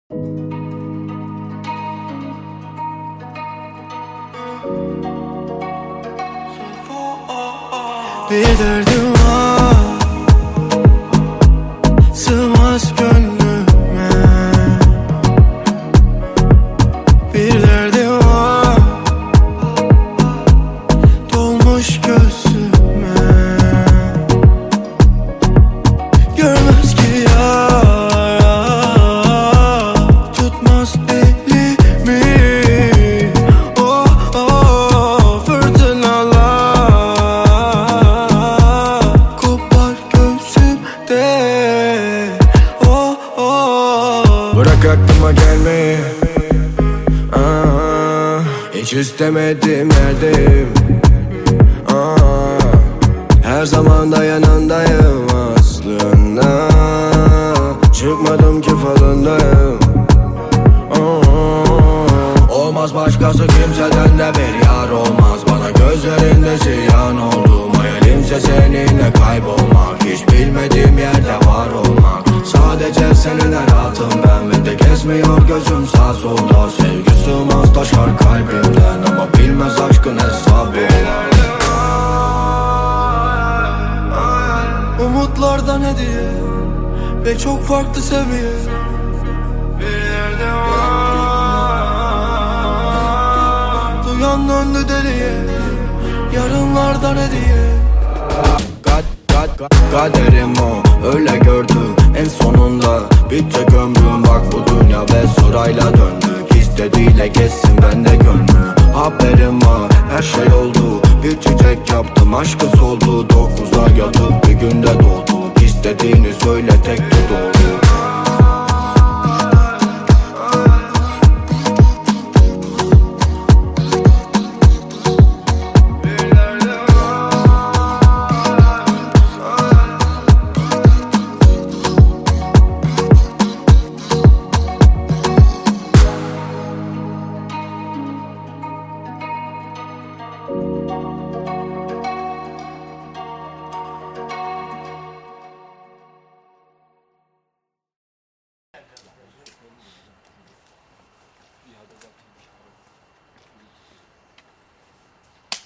Bir derdim var, sığmaz gönlüme. Bir derdim var, dolmuş gözüme. Görmez ki yar, tutmaz elimi. Oh oh, fırtınalar kopar gözümde. Oh oh, bırak aklıma gelmeyi. Hiç istemediğim yerdeyim. Her zaman da yanındayım aslında. Çıkmadım ki falındayım. Olmaz başkası kimseden de bir yar olmaz. Bana gözlerinde ziyan oldum. Hayalimse seninle kaybolmak. Hiç bilmediğim yerde var olmak. Sadece seninle rahatım ben. Ve de kesmiyor gözüm sağ solda. Sevgi sığmaz taşar kalbimden. Ama bilmez aşkın hesabı. umutlardan hediye ve çok farklı seviye. Bir yerde var, duyan döndü deliye. Yarınlardan hediye. Kaderim o, öyle gördüm en sonunda. Bitecek ömrüm bak bu dünya ve sırayla döndük. İstediğiyle geçsin bende gönlü. Haberim var, her şey oldu. Bir çiçek yaptım, aşkı soldu. 9'a yatıp bir günde doğduk. İstediğini söyle tek doğru.